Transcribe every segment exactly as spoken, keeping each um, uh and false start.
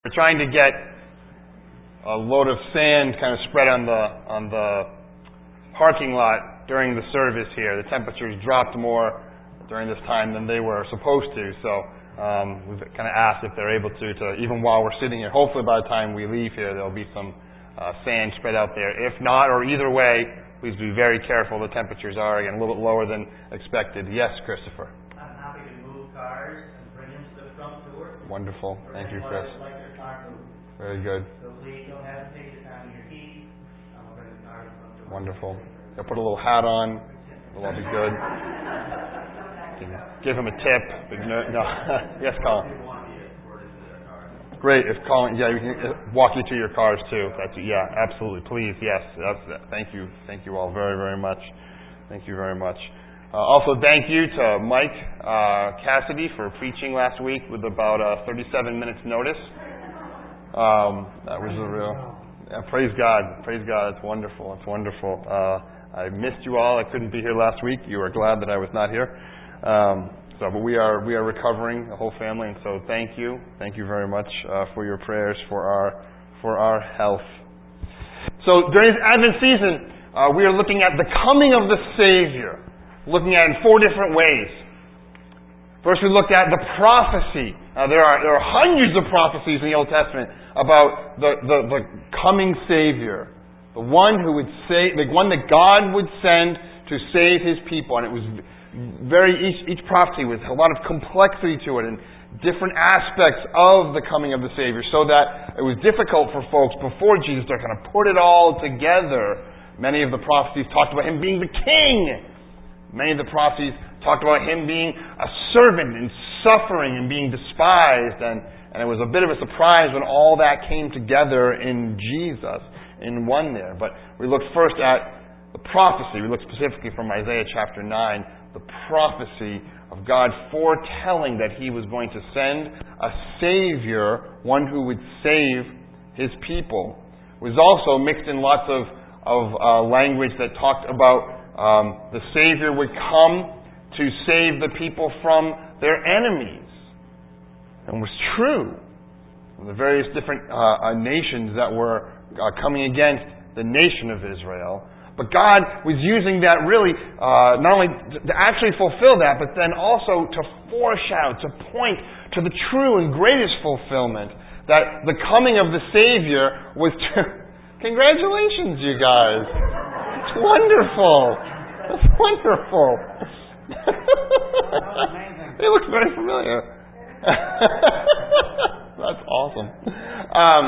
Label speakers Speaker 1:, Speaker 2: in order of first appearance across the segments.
Speaker 1: We're trying to get a load of sand kind of spread on the on the parking lot during the service here. The temperatures dropped more during this time than they were supposed to, so um, we've kind of asked if they're able to, to, even while we're sitting here, hopefully by the time we leave here, there'll be some uh, sand spread out there. If not, or either way, please be very careful. The temperatures are, again, a little bit lower than expected. Yes, Christopher?
Speaker 2: I'm happy to move cars and bring them to the front door.
Speaker 1: Wonderful. Thank you, Chris.
Speaker 2: Like their car moved.
Speaker 1: Very good.
Speaker 2: So please don't hesitate to find your keys. I'll bring the car to the front door.
Speaker 1: Wonderful. I'll put a little hat on. It'll all be good. Give him a tip. But no, no. Yes, Colin. Great. If Colin, yeah, we can walk you to your cars too. That's yeah, absolutely. Please, yes. That's, thank you, thank you all very, very much. Thank you very much. Uh, also, thank you to Mike uh, Cassidy for preaching last week with about uh, thirty-seven minutes notice. Um, that was a real. Yeah, praise God, praise God. It's wonderful. It's wonderful. Uh, I missed you all. I couldn't be here last week. You were glad that I was not here. Um, so, but we are we are recovering, the whole family, and so thank you, thank you very much uh, for your prayers for our for our health. So during this Advent season, uh, we are looking at the coming of the Savior, looking at it in four different ways. First, we looked at the prophecy. Uh, there are there are hundreds of prophecies in the Old Testament about the the, the coming Savior, the one who would say, the one that God would send to save His people, and it was very each each prophecy with a lot of complexity to it and different aspects of the coming of the Savior, so that it was difficult for folks before Jesus to kind of put it all together. Many of the prophecies talked about Him being the King. Many of the prophecies talked about Him being a servant and suffering and being despised, and, and it was a bit of a surprise when all that came together in Jesus in one there. But we looked first at the prophecy. We looked specifically from Isaiah chapter nine, the prophecy of God foretelling that He was going to send a Savior, one who would save His people. It was also mixed in lots of, of uh, language that talked about um, the Savior would come to save the people from their enemies. And it was true. The various different uh, uh, nations that were uh, coming against the nation of Israel. But God was using that really uh, not only to actually fulfill that, but then also to foreshadow, to point to the true and greatest fulfillment, that the coming of the Savior was to... Congratulations, you guys. It's wonderful. It's wonderful. It looks very familiar. That's awesome. Um,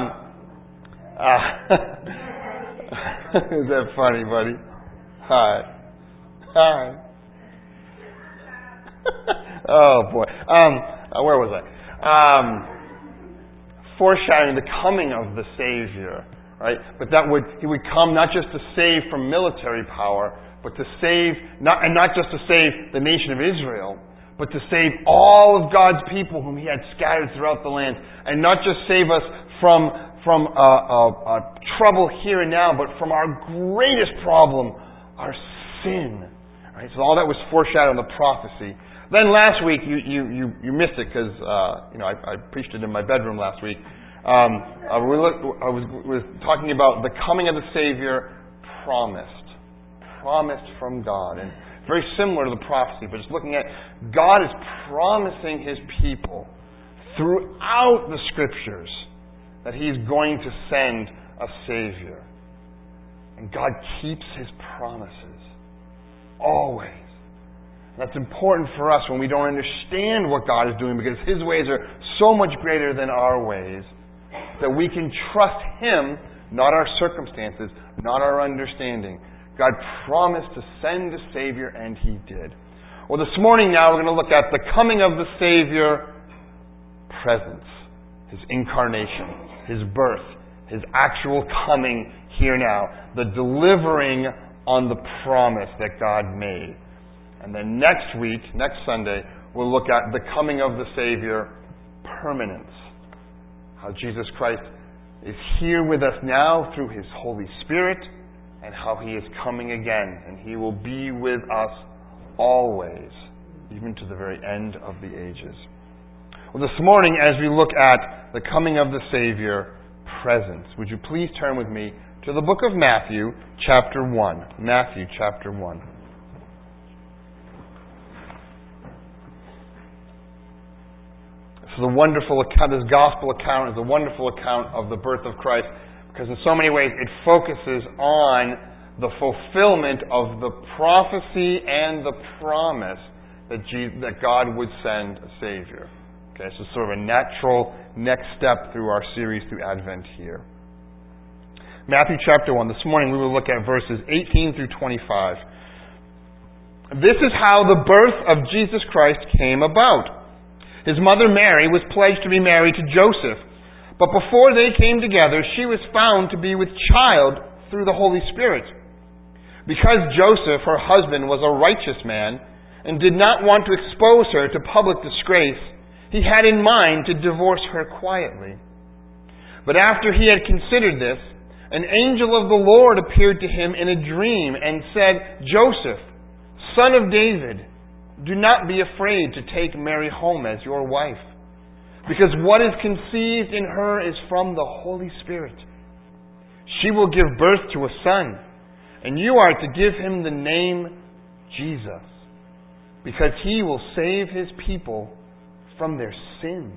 Speaker 1: uh, Is that funny, buddy? Hi. Hi. Oh, boy. Um, uh, where was I? Um, foreshadowing the coming of the Savior, right? But that would, He would come not just to save from military power, but to save, not, and not just to save the nation of Israel, but to save all of God's people whom He had scattered throughout the land. And not just save us from from uh, uh, uh, trouble here and now, but from our greatest problem, our sin. Right? So all that was foreshadowed in the prophecy. Then last week, you you you, you missed it because uh, you know I, I preached it in my bedroom last week. Um, uh, we looked, I was, was talking about the coming of the Savior promised, promised from God, and very similar to the prophecy, but just looking at God is promising His people throughout the Scriptures that He's going to send a Savior. And God keeps His promises. Always. And that's important for us when we don't understand what God is doing, because His ways are so much greater than our ways, that we can trust Him, not our circumstances, not our understanding. God promised to send a Savior, and He did. Well, this morning now we're going to look at the coming of the Savior presence. His incarnation, His birth, His actual coming here now, the delivering on the promise that God made. And then next week, next Sunday, we'll look at the coming of the Savior permanence. How Jesus Christ is here with us now through His Holy Spirit, and how He is coming again, and He will be with us always, even to the very end of the ages. Well, this morning, as we look at the coming of the Savior, presence, would you please turn with me to the book of Matthew, chapter one. Matthew, chapter one. This is a wonderful account, this gospel account is a wonderful account of the birth of Christ, because in so many ways it focuses on the fulfillment of the prophecy and the promise that Jesus, that God would send a Savior. Okay, so sort of a natural next step through our series through Advent here. Matthew chapter one. This morning we will look at verses eighteen through twenty-five. This is how the birth of Jesus Christ came about. His mother Mary was pledged to be married to Joseph, but before they came together, she was found to be with child through the Holy Spirit. Because Joseph, her husband, was a righteous man and did not want to expose her to public disgrace, he had in mind to divorce her quietly. But after he had considered this, an angel of the Lord appeared to him in a dream and said, Joseph, son of David, do not be afraid to take Mary home as your wife, because what is conceived in her is from the Holy Spirit. She will give birth to a son, and you are to give him the name Jesus, because he will save his people from their sins.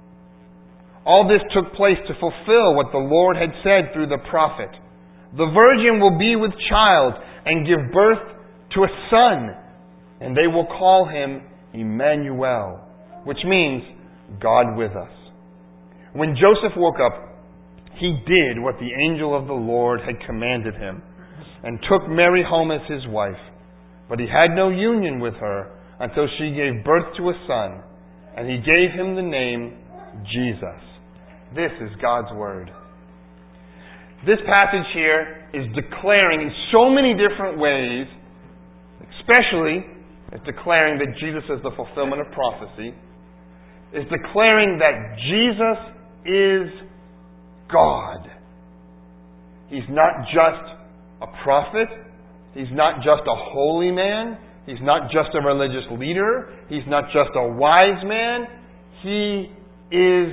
Speaker 1: All this took place to fulfill what the Lord had said through the prophet. The virgin will be with child and give birth to a son, and they will call him Emmanuel, which means God with us. When Joseph woke up, he did what the angel of the Lord had commanded him, and took Mary home as his wife. But he had no union with her until she gave birth to a son, and he gave him the name Jesus. This is God's Word. This passage here is declaring in so many different ways, especially it's declaring that Jesus is the fulfillment of prophecy, is declaring that Jesus is God. He's not just a prophet. He's not just a holy man. He's not just a religious leader. He's not just a wise man. He is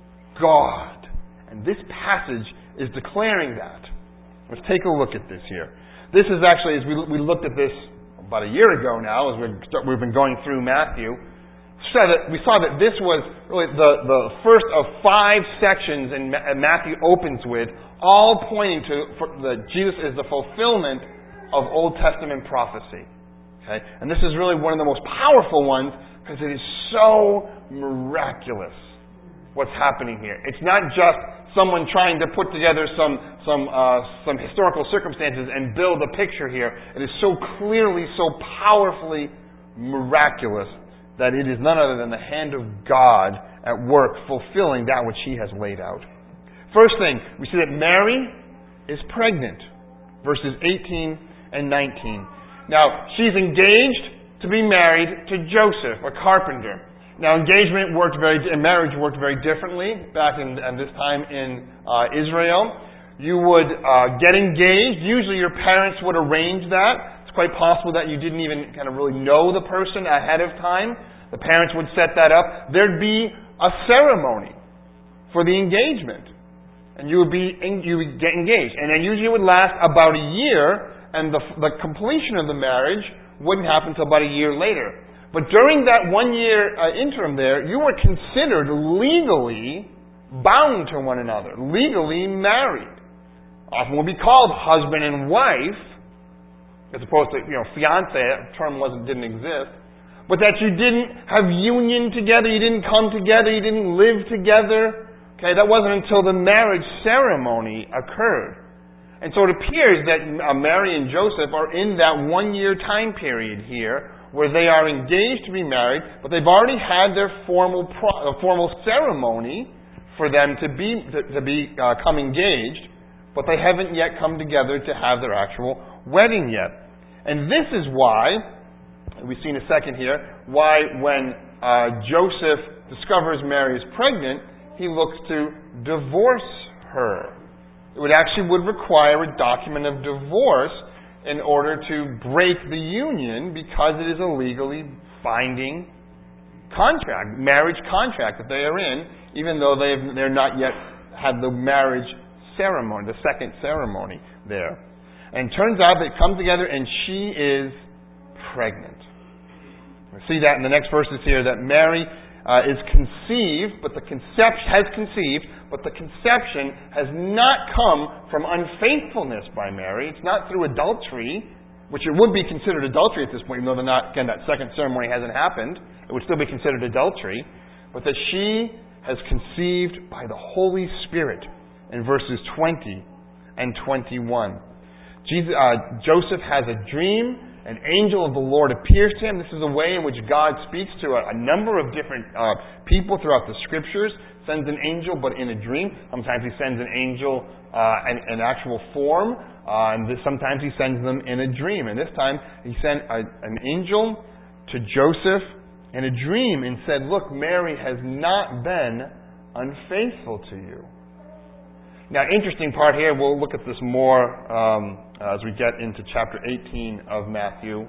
Speaker 1: God. And this passage is declaring that. Let's take a look at this here. This is actually, as we, we looked at this about a year ago now, as we've, we've been going through Matthew, so that we saw that this was really the, the first of five sections in Matthew opens with, all pointing to that Jesus is the fulfillment of Old Testament prophecy. Okay? And this is really one of the most powerful ones because it is so miraculous what's happening here. It's not just someone trying to put together some some uh, some historical circumstances and build a picture here. It is so clearly, so powerfully miraculous that it is none other than the hand of God at work fulfilling that which He has laid out. First thing, we see that Mary is pregnant. Verses eighteen and nineteen. Now, she's engaged to be married to Joseph, a carpenter. Now, engagement worked very, and marriage worked very differently back in, in this time in uh, Israel. You would uh, get engaged. Usually your parents would arrange that. It's quite possible that you didn't even kind of really know the person ahead of time. The parents would set that up. There'd be a ceremony for the engagement. And you would be you would get engaged. And then usually it would last about a year, and the, the completion of the marriage wouldn't happen until about a year later. But during that one-year uh, interim there, you were considered legally bound to one another, legally married. Often would be called husband and wife, as opposed to, you know, fiancé. That term wasn't didn't exist. But that you didn't have union together, you didn't come together, you didn't live together. Okay, that wasn't until the marriage ceremony occurred. And so it appears that Mary and Joseph are in that one-year time period here, where they are engaged to be married, but they've already had their formal pro- uh, formal ceremony for them to be to, to be uh, come engaged, but they haven't yet come together to have their actual wedding yet. And this is why, we've seen a second here, why when uh, Joseph discovers Mary is pregnant, he looks to divorce her. It would actually would require a document of divorce in order to break the union, because it is a legally binding contract, marriage contract that they are in, even though they've, they're not yet had the marriage ceremony, the second ceremony there. And it turns out they come together and she is pregnant. We see that in the next verses here, that Mary uh, is conceived, but the conception has conceived, but the conception has not come from unfaithfulness by Mary. It's not through adultery, which it would be considered adultery at this point, even though they're not, again, that second ceremony hasn't happened. It would still be considered adultery. But that she has conceived by the Holy Spirit in verses twenty and twenty-one. Jesus, uh, Joseph has a dream. An angel of the Lord appears to him. This is a way in which God speaks to a, a number of different uh, people throughout the Scriptures. Sends an angel, but in a dream. Sometimes he sends an angel uh, in, in actual form. Uh, and this, sometimes he sends them in a dream. And this time he sent a, an angel to Joseph in a dream and said, look, Mary has not been unfaithful to you. Now, interesting part here, we'll look at this more um, as we get into chapter eighteen of Matthew,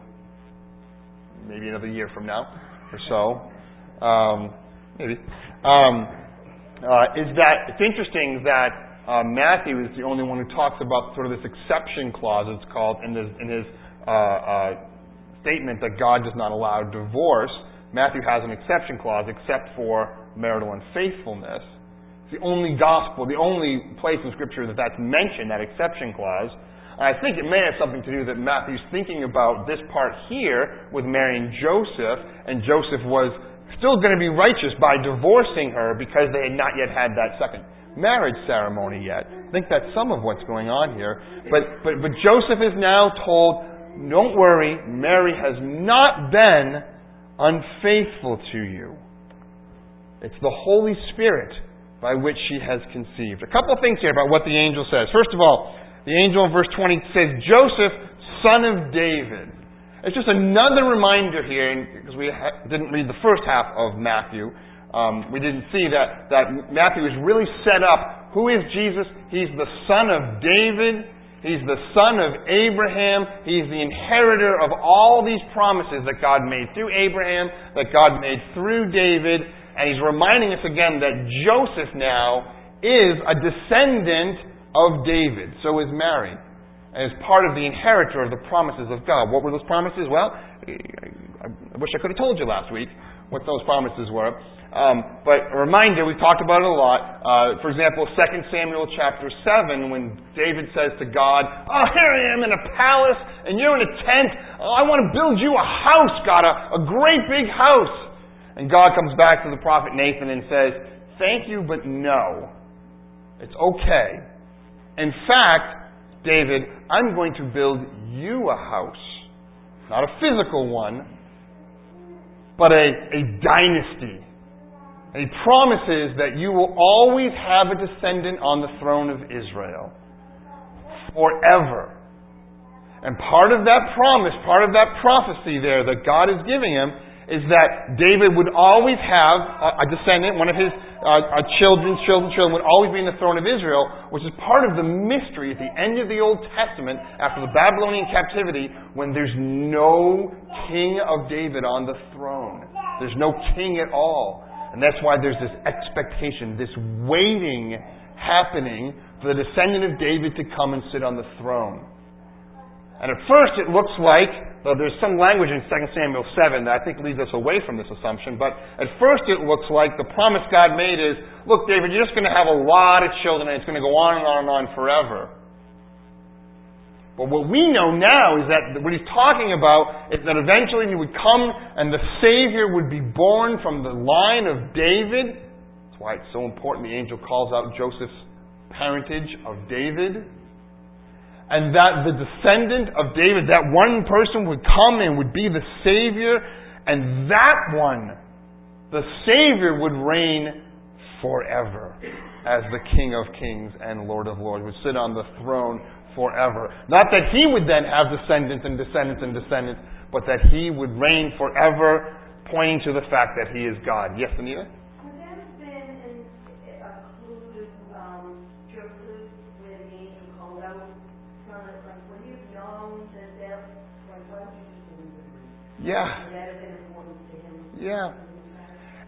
Speaker 1: maybe another year from now or so. Um, maybe. Um, uh, is that it's interesting that uh, Matthew is the only one who talks about sort of this exception clause, it's called, in his, in his uh, uh, statement that God does not allow divorce. Matthew has an exception clause except for marital unfaithfulness. It's the only gospel, the only place in Scripture that that's mentioned, that exception clause. And I think it may have something to do that Matthew's thinking about this part here with Mary and Joseph, and Joseph was still going to be righteous by divorcing her because they had not yet had that second marriage ceremony yet. I think that's some of what's going on here. But, but, but Joseph is now told, don't worry, Mary has not been unfaithful to you. It's the Holy Spirit by which she has conceived. A couple of things here about what the angel says. First of all, the angel in verse twenty says, Joseph, son of David. It's just another reminder here, because we ha- didn't read the first half of Matthew. Um, we didn't see that, that Matthew is really set up. Who is Jesus? He's the son of David. He's the son of Abraham. He's the inheritor of all these promises that God made through Abraham, that God made through David. And he's reminding us again that Joseph now is a descendant of David. So is Mary. And is part of the inheritor of the promises of God. What were those promises? Well, I wish I could have told you last week what those promises were. Um, but a reminder, we've talked about it a lot. Uh, for example, Second Samuel chapter seven, when David says to God, oh, here I am in a palace, and you're in a tent. Oh, I want to build you a house, God, a, a great big house. And God comes back to the prophet Nathan and says, thank you, but no. It's okay. In fact, David, I'm going to build you a house. Not a physical one, but a, a dynasty. And he promises that you will always have a descendant on the throne of Israel. Forever. And part of that promise, part of that prophecy there that God is giving him, is that David would always have a, a descendant, one of his uh, children, children, children, would always be in the throne of Israel, which is part of the mystery at the end of the Old Testament, after the Babylonian captivity, when there's no king of David on the throne. There's no king at all. And that's why there's this expectation, this waiting happening for the descendant of David to come and sit on the throne. And at first it looks like, though there's some language in Second Samuel seven that I think leads us away from this assumption, but at first it looks like the promise God made is, look, David, you're just going to have a lot of children and it's going to go on and on and on forever. But what we know now is that what he's talking about is that eventually he would come and the Savior would be born from the line of David. That's why it's so important the angel calls out Joseph's parentage of David. And that the descendant of David, that one person would come and would be the Savior. And that one, the Savior, would reign forever as the King of Kings and Lord of Lords, would sit on the throne forever. Not that he would then have descendants and descendants and descendants, but that he would reign forever, pointing to the fact that he is God. Yes, Anita?
Speaker 3: Would that have been in, a clue to um, Joseph when the angel called out? Like when he was young, that that like why would you just believe it?
Speaker 1: Yeah.
Speaker 3: Would that have been important to him?
Speaker 1: Yeah.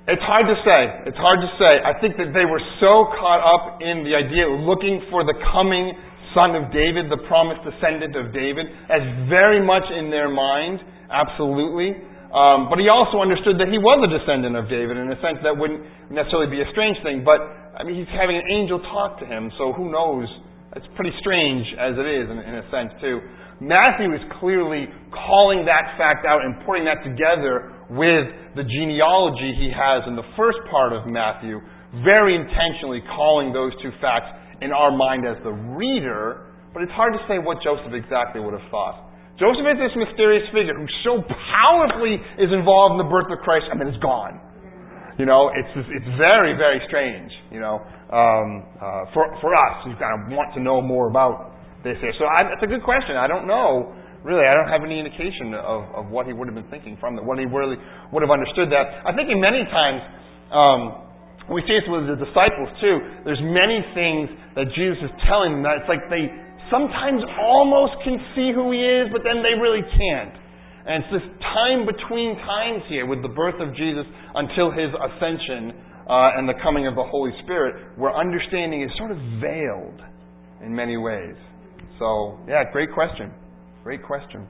Speaker 1: It's hard to say. It's hard to say. I think that they were so caught up in the idea of looking for the coming son of David, the promised descendant of David, as very much in their mind, absolutely. Um, but he also understood that he was a descendant of David. In a sense, that wouldn't necessarily be a strange thing. But, I mean, he's having an angel talk to him, so who knows? It's pretty strange as it is, in, in a sense, too. Matthew is clearly calling that fact out and putting that together with the genealogy he has in the first part of Matthew, very intentionally calling those two facts in our mind as the reader, but it's hard to say what Joseph exactly would have thought. Joseph is this mysterious figure who so powerfully is involved in the birth of Christ, and then is gone. You know, it's it's very, very strange, you know, um, uh, for for us who kind of want to know more about this here. So I, that's a good question. I don't know. Really, I don't have any indication of, of what he would have been thinking from that, what he really would have understood that. I think in many times, um, we see this with the disciples too, there's many things that Jesus is telling them that it's like they sometimes almost can see who he is, but then they really can't. And it's this time between times here with the birth of Jesus until his ascension uh, and the coming of the Holy Spirit, where understanding is sort of veiled in many ways. So, yeah, great question. Great question.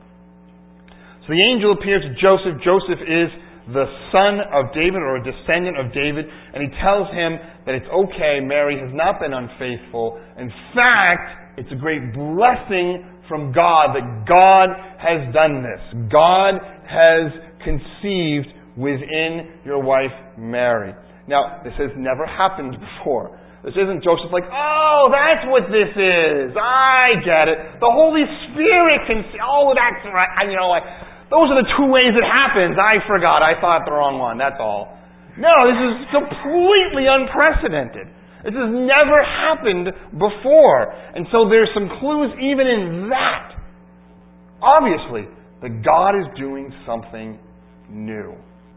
Speaker 1: So the angel appears to Joseph. Joseph is the son of David, or a descendant of David, and he tells him that it's okay, Mary has not been unfaithful. In fact, it's a great blessing from God that God has done this. God has conceived within your wife, Mary. Now, this has never happened before. This isn't Joseph like, oh, that's what this is. I get it. The Holy Spirit can see. Oh, that's right. And, you know, like, those are the two ways it happens. I forgot. I thought the wrong one. That's all. No, this is completely unprecedented. This has never happened before. And so there's some clues even in that. Obviously, that God is doing something new.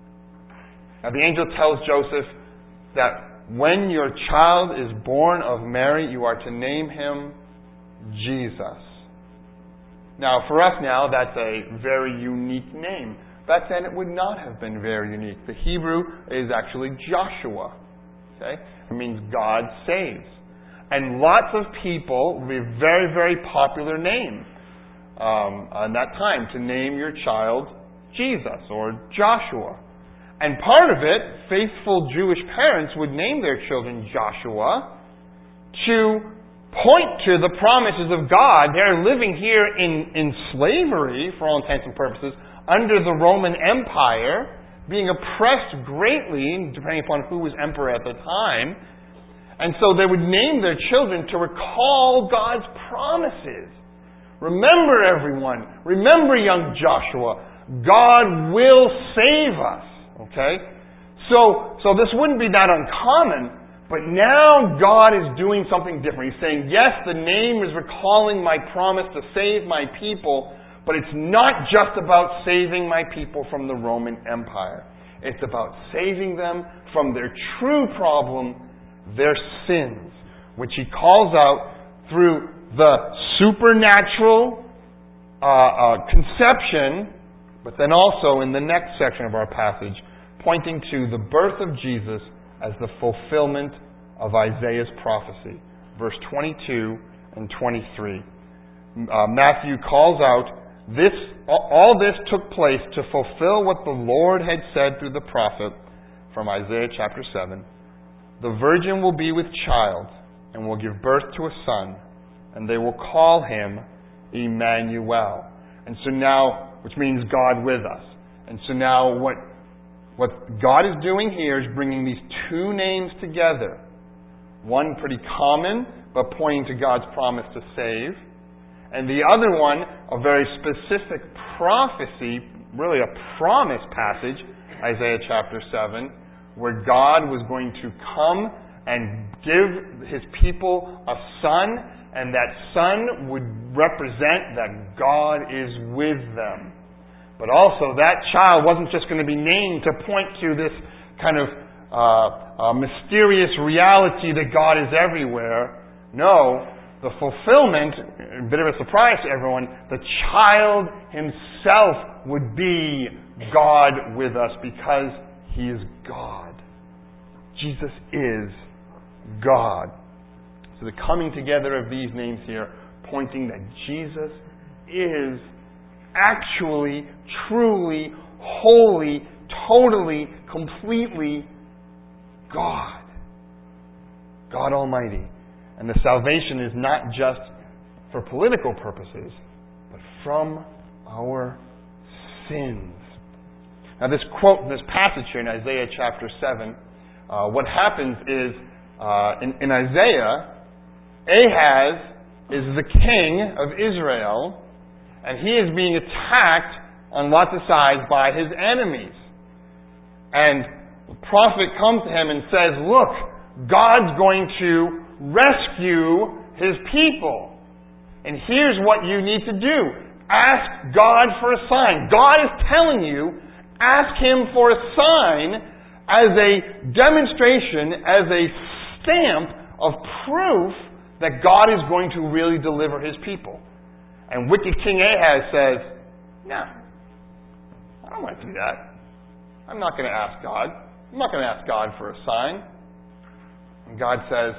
Speaker 1: Now, the angel tells Joseph that when your child is born of Mary, you are to name him Jesus. Now, for us now, that's a very unique name. Back then, it would not have been very unique. The Hebrew is actually Joshua. Okay? It means God saves. And lots of people, it would be a very, very popular name um, on that time, to name your child Jesus or Joshua. And part of it, faithful Jewish parents would name their children Joshua to point to the promises of God. They're living here in, in slavery, for all intents and purposes, under the Roman Empire, being oppressed greatly, depending upon who was emperor at the time. And so they would name their children to recall God's promises. Remember, everyone, remember, young Joshua, God will save us. Okay? So, so this wouldn't be that uncommon, but now God is doing something different. He's saying, yes, the name is recalling my promise to save my people, but it's not just about saving my people from the Roman Empire. It's about saving them from their true problem, their sins, which he calls out through the supernatural uh, uh, conception, but then also in the next section of our passage, pointing to the birth of Jesus as the fulfillment of Isaiah's prophecy. Verse twenty-two and twenty-three. Uh, Matthew calls out, this, all this took place to fulfill what the Lord had said through the prophet from Isaiah chapter seven. The virgin will be with child and will give birth to a son, and they will call him Emmanuel. And so now, which means God with us. And so now what, what God is doing here is bringing these two names together. One pretty common, but pointing to God's promise to save. And the other one, a very specific prophecy, really a promise passage, Isaiah chapter seven, where God was going to come and give His people a son, and that son would represent that God is with them. But also, that child wasn't just going to be named to point to this kind of uh, uh, mysterious reality that God is everywhere. No, the fulfillment, a bit of a surprise to everyone, the child himself would be God with us because He is God. Jesus is God. So the coming together of these names here, pointing that Jesus is actually, truly, wholly, totally, completely God. God Almighty. And the salvation is not just for political purposes, but from our sins. Now this quote, this passage here in Isaiah chapter seven, uh, what happens is, uh, in, in Isaiah, Ahaz is the king of Israel, and he is being attacked on lots of sides by his enemies. And the prophet comes to him and says, look, God's going to rescue His people. And here's what you need to do. Ask God for a sign. God is telling you, ask Him for a sign as a demonstration, as a stamp of proof that God is going to really deliver His people. And wicked King Ahaz says, no, I don't want to do that. I'm not going to ask God. I'm not going to ask God for a sign. And God says,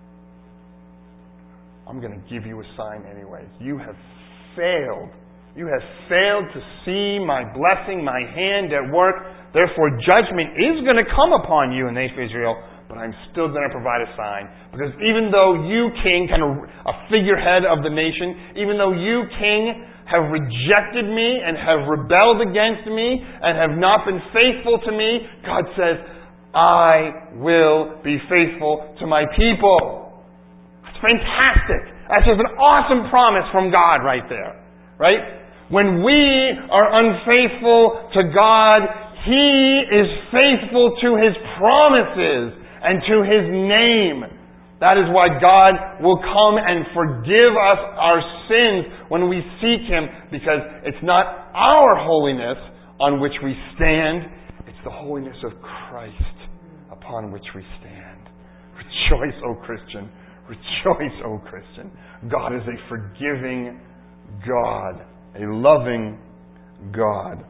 Speaker 1: I'm going to give you a sign anyways. You have failed. You have failed to see my blessing, my hand at work. Therefore, judgment is going to come upon you, nation of Israel, but I'm still going to provide a sign. Because even though you, king, kind of a figurehead of the nation, even though you, king, have rejected me and have rebelled against me and have not been faithful to me, God says, I will be faithful to my people. That's fantastic. That's just an awesome promise from God right there. Right? When we are unfaithful to God, He is faithful to His promises and to His name. That is why God will come and forgive us our sins when we seek Him, because it's not our holiness on which we stand, it's the holiness of Christ upon which we stand. Rejoice, O Christian. Rejoice, O Christian. God is a forgiving God, a loving God.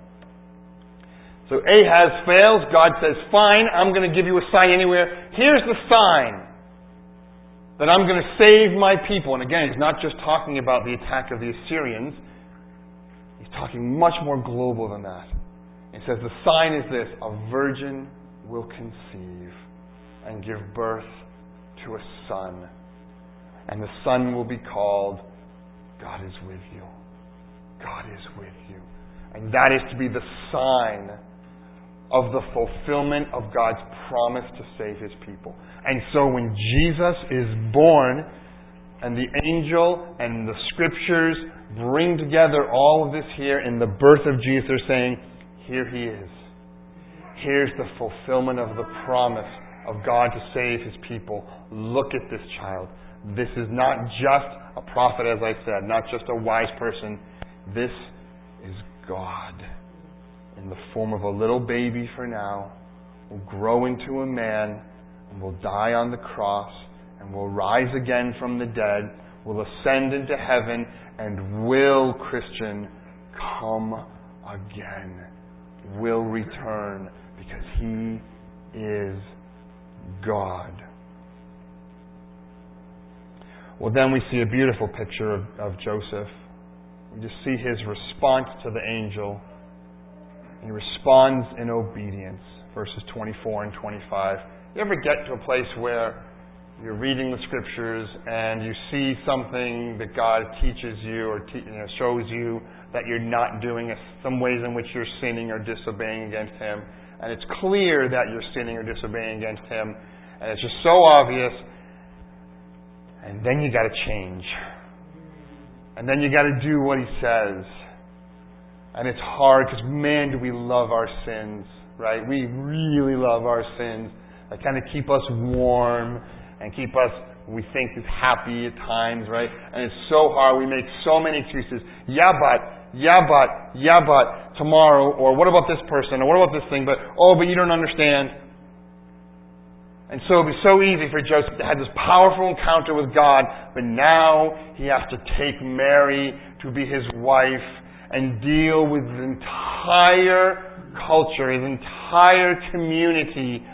Speaker 1: So Ahaz fails. God says, fine, I'm going to give you a sign anywhere. Here's the sign that I'm going to save my people. And again, he's not just talking about the attack of the Assyrians. He's talking much more global than that. He says, the sign is this: a virgin will conceive and give birth to a son. And the son will be called, God is with you. God is with you. And that is to be the sign of the fulfillment of God's promise to save His people. And so when Jesus is born, and the angel and the Scriptures bring together all of this here in the birth of Jesus, they're saying, here He is. Here's the fulfillment of the promise of God to save His people. Look at this child. This is not just a prophet, as I said, not just a wise person. This is God in the form of a little baby for now, will grow into a man, and will die on the cross, and will rise again from the dead, will ascend into heaven, and will, Christian, come again, will return, because He is God. Well, then we see a beautiful picture of, of Joseph. We just see his response to the angel. He responds in obedience. Verses twenty-four and twenty-five. You ever get to a place where you're reading the Scriptures and you see something that God teaches you or te- you know, shows you that you're not doing, some ways in which you're sinning or disobeying against Him, and it's clear that you're sinning or disobeying against Him, and it's just so obvious, and then you got to change. And then you got to do what He says. And it's hard because, man, do we love our sins, right? We really love our sins. They kind of keep us warm and keep us, we think, is happy at times, right? And it's so hard. We make so many excuses. Yeah, but, yeah, but, yeah, but, tomorrow, or what about this person, or what about this thing, but, oh, but you don't understand. And so it would be so easy for Joseph to have this powerful encounter with God, but now he has to take Mary to be his wife and deal with his entire culture, his entire community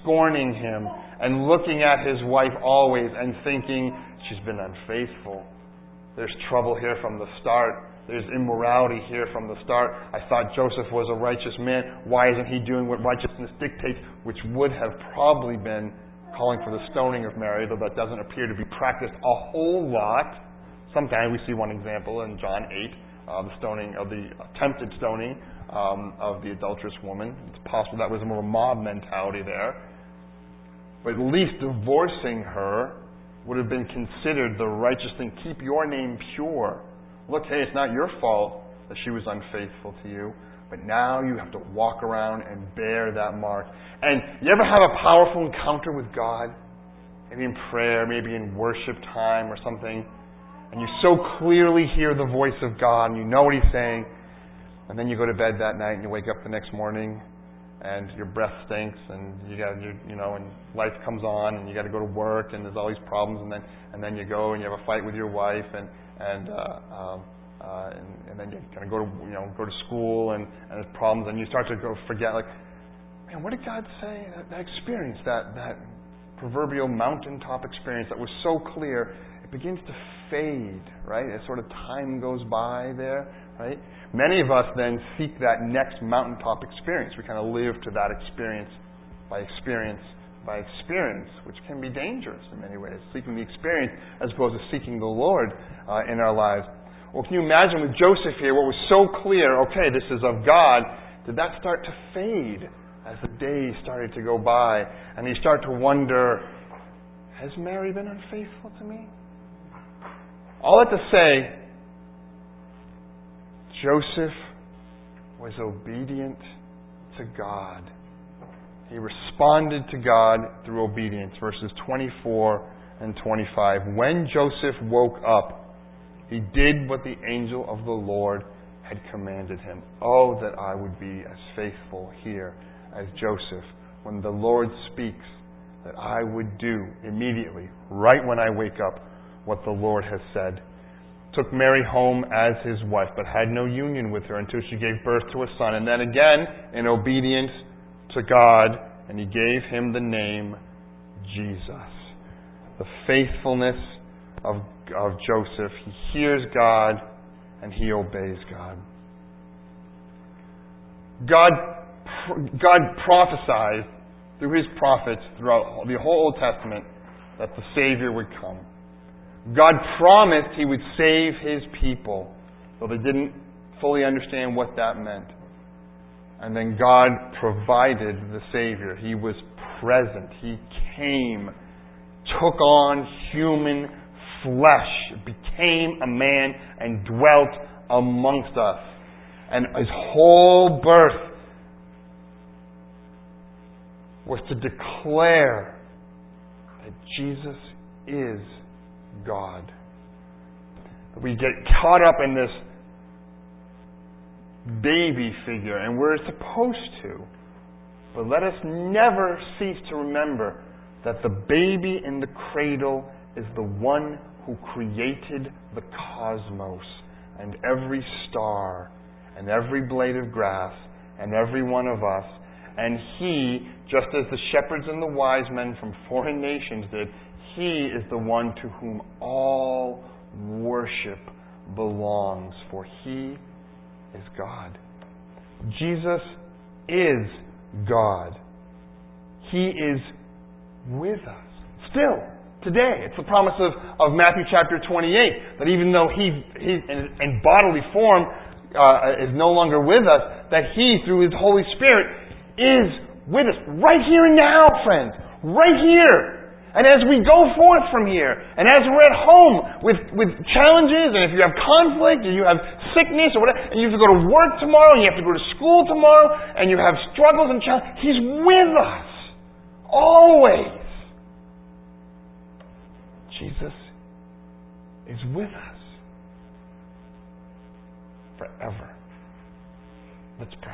Speaker 1: scorning him and looking at his wife always and thinking, she's been unfaithful. There's trouble here from the start. There's immorality here from the start. I thought Joseph was a righteous man. Why isn't he doing what righteousness dictates? Which would have probably been calling for the stoning of Mary, though that doesn't appear to be practiced a whole lot. Sometimes we see one example in John eight, uh, the stoning of the attempted stoning um, of the adulterous woman. It's possible that was more of a mob mentality there. But at least divorcing her would have been considered the righteous thing. Keep your name pure. Look, hey, it's not your fault that she was unfaithful to you, but now you have to walk around and bear that mark. And you ever have a powerful encounter with God? Maybe in prayer, maybe in worship time or something, and you so clearly hear the voice of God and you know what He's saying, and then you go to bed that night and you wake up the next morning and your breath stinks, and you got you, you know, and life comes on, and you got to go to work, and there's all these problems, and then and then you go and you have a fight with your wife, and and uh, um, uh, and, and then you kind of go to you know go to school, and, and there's problems, and you start to go forget, like, man, what did God say? That, that experience, that that proverbial mountaintop experience that was so clear, it begins to fade, right? As sort of time goes by there, right? Many of us then seek that next mountaintop experience. We kind of live to that experience by experience by experience, which can be dangerous in many ways. Seeking the experience as opposed to seeking the Lord uh, in our lives. Well, can you imagine with Joseph here, what was so clear, okay, this is of God, did that start to fade as the days started to go by? And you start to wonder, has Mary been unfaithful to me? All that to say, Joseph was obedient to God. He responded to God through obedience. Verses twenty-four and twenty-five. When Joseph woke up, he did what the angel of the Lord had commanded him. Oh, that I would be as faithful here as Joseph. When the Lord speaks, that I would do immediately, right when I wake up, what the Lord has said. Took Mary home as his wife, but had no union with her until she gave birth to a son. And then again, in obedience to God, and he gave him the name Jesus. The faithfulness of, of Joseph. He hears God, and he obeys God. God, God prophesied through his prophets throughout the whole Old Testament that the Savior would come. God promised He would save His people, though they didn't fully understand what that meant. And then God provided the Savior. He was present. He came, took on human flesh, became a man, and dwelt amongst us. And His whole birth was to declare that Jesus is God. We get caught up in this baby figure, and we're supposed to. But let us never cease to remember that the baby in the cradle is the one who created the cosmos, and every star, and every blade of grass, and every one of us. And He, just as the shepherds and the wise men from foreign nations did, He is the one to whom all worship belongs, for He is God. Jesus is God. He is with us. Still, today. It's the promise of, of Matthew chapter twenty-eight, that even though He, he in, in bodily form uh, is no longer with us, that He, through His Holy Spirit, is with us right here and now, friends. Right here. And as we go forth from here, and as we're at home with, with challenges, and if you have conflict, or you have sickness, or whatever, and you have to go to work tomorrow, and you have to go to school tomorrow, and you have struggles and challenges, He's with us. Always. Jesus is with us. Forever. Let's pray.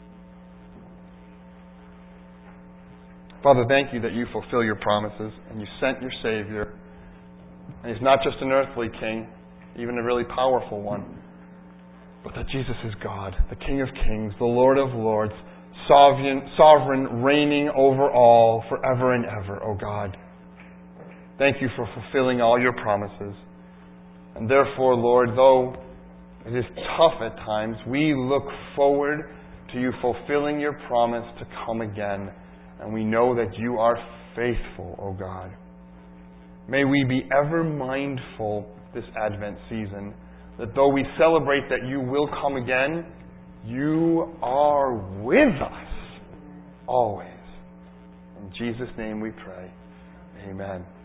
Speaker 1: Father, thank You that You fulfill Your promises, and You sent Your Savior. And He's not just an earthly king, even a really powerful one, but that Jesus is God, the King of Kings, the Lord of Lords, sovereign, sovereign, reigning over all forever and ever, O God. Thank you for fulfilling all your promises. And therefore, Lord, though it is tough at times, we look forward to you fulfilling your promise to come again. And we know that you are faithful, O God. May we be ever mindful this Advent season that though we celebrate that you will come again, you are with us always. In Jesus' name we pray. Amen.